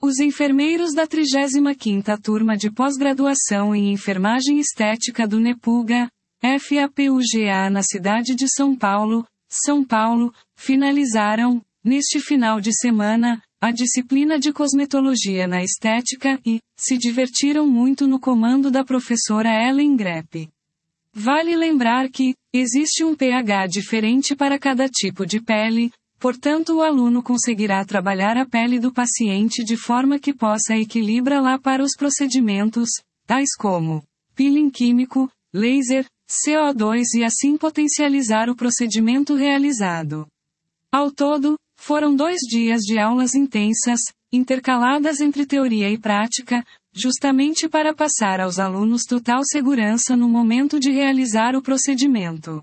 Os enfermeiros da 35ª turma de pós-graduação em Enfermagem Estética do NEPUGA, FAPUGA na cidade de São Paulo, finalizaram, neste final de semana, a disciplina de cosmetologia na estética e se divertiram muito no comando da professora Ellen Grepp. Vale lembrar que existe um pH diferente para cada tipo de pele, portanto o aluno conseguirá trabalhar a pele do paciente de forma que possa equilibrá-la para os procedimentos, tais como peeling químico, laser, CO2 e assim potencializar o procedimento realizado. Ao todo, foram 2 dias de aulas intensas, intercaladas entre teoria e prática, justamente para passar aos alunos total segurança no momento de realizar o procedimento.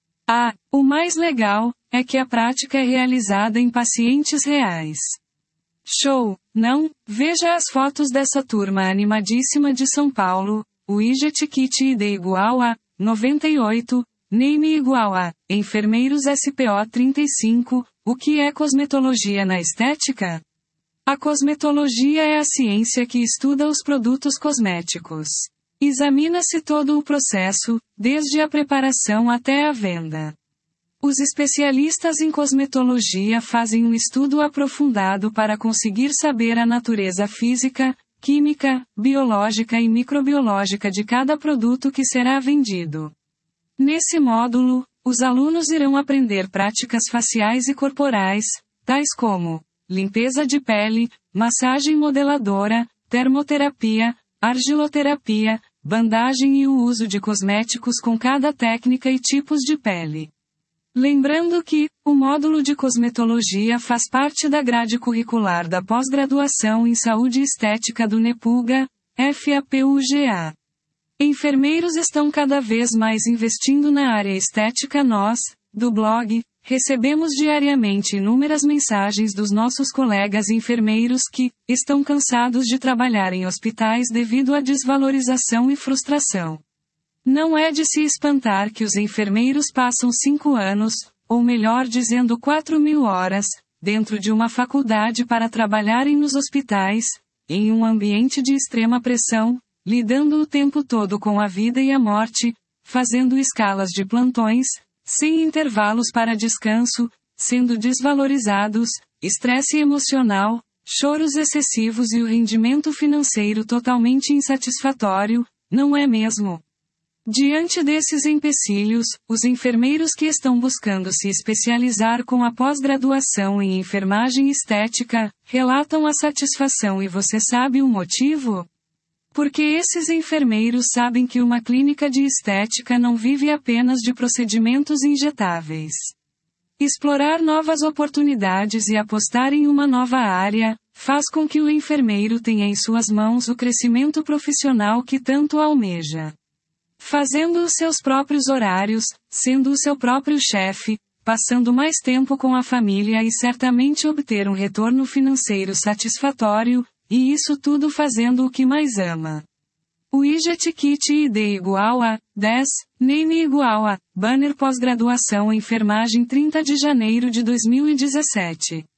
O mais legal é que a prática é realizada em pacientes reais. Show, não? Veja as fotos dessa turma animadíssima de São Paulo, o Widget Kit ID igual a 98, Name igual a Enfermeiros SPO 35, o que é cosmetologia na estética? A cosmetologia é a ciência que estuda os produtos cosméticos. Examina-se todo o processo, desde a preparação até a venda. Os especialistas em cosmetologia fazem um estudo aprofundado para conseguir saber a natureza física, química, biológica e microbiológica de cada produto que será vendido. Nesse módulo, os alunos irão aprender práticas faciais e corporais, tais como limpeza de pele, massagem modeladora, termoterapia, argiloterapia, bandagem e o uso de cosméticos com cada técnica e tipos de pele. Lembrando que, o módulo de cosmetologia faz parte da grade curricular da pós-graduação em saúde e estética do NEPUGA, FAPUGA. Enfermeiros estão cada vez mais investindo na área estética. Nós, do blog, recebemos diariamente inúmeras mensagens dos nossos colegas enfermeiros que estão cansados de trabalhar em hospitais devido à desvalorização e frustração. Não é de se espantar que os enfermeiros passam 5 anos, ou melhor dizendo 4.000 horas, dentro de uma faculdade para trabalharem nos hospitais, em um ambiente de extrema pressão, lidando o tempo todo com a vida e a morte, fazendo escalas de plantões, sem intervalos para descanso, sendo desvalorizados, estresse emocional, choros excessivos e o rendimento financeiro totalmente insatisfatório, não é mesmo? Diante desses empecilhos, os enfermeiros que estão buscando se especializar com a pós-graduação em enfermagem estética, relatam a satisfação. E você sabe o motivo? Porque esses enfermeiros sabem que uma clínica de estética não vive apenas de procedimentos injetáveis. Explorar novas oportunidades e apostar em uma nova área, faz com que o enfermeiro tenha em suas mãos o crescimento profissional que tanto almeja. Fazendo os seus próprios horários, sendo o seu próprio chefe, passando mais tempo com a família e certamente obter um retorno financeiro satisfatório, e isso tudo fazendo o que mais ama. O Widget Kit ID igual a 10, Name igual a Banner pós-graduação em enfermagem 30 de janeiro de 2017.